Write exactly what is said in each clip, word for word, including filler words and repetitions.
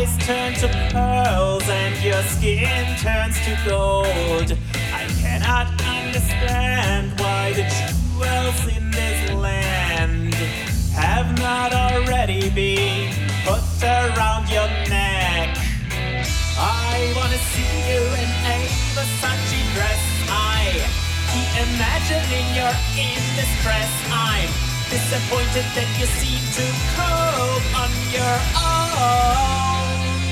eyes turn to pearls and your skin turns to gold. I cannot understand why the jewels in this land have not already been put around your neck. I wanna see you in a Versace dress. I keep imagining you're in distress. I'm disappointed that you seem to cope on your own.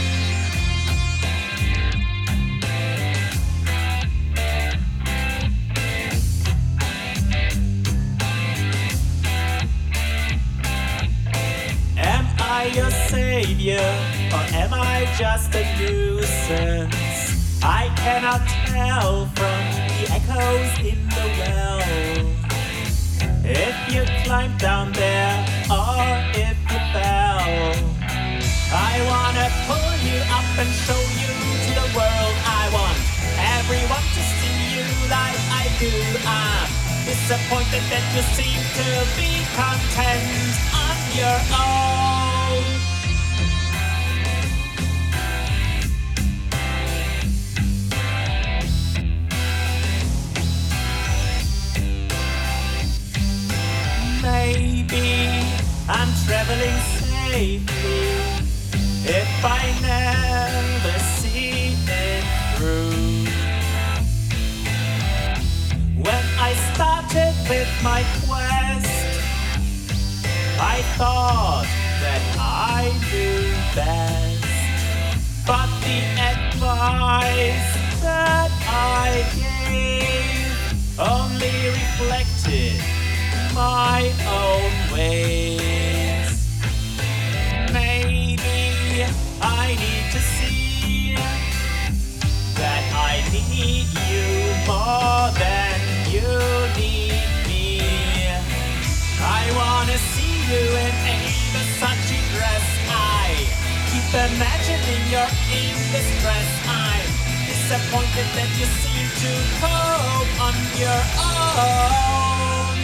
Am I your savior, or am I just a nuisance? I cannot tell from the echoes in the well if you climbed down there or if you fell. I wanna pull you up and show you to the world. I want everyone to see you like I do. I'm disappointed that you seem to be content on your own. Maybe I'm traveling safely if I never see it through. When I started with my quest, I thought that I knew best, but the advice that I gave only reflected my own ways. Maybe I need to see that I need you more than you need me. I wanna see you in a Versace dress. I keep imagining you're in distress. I'm disappointed that you seem to cope on your own.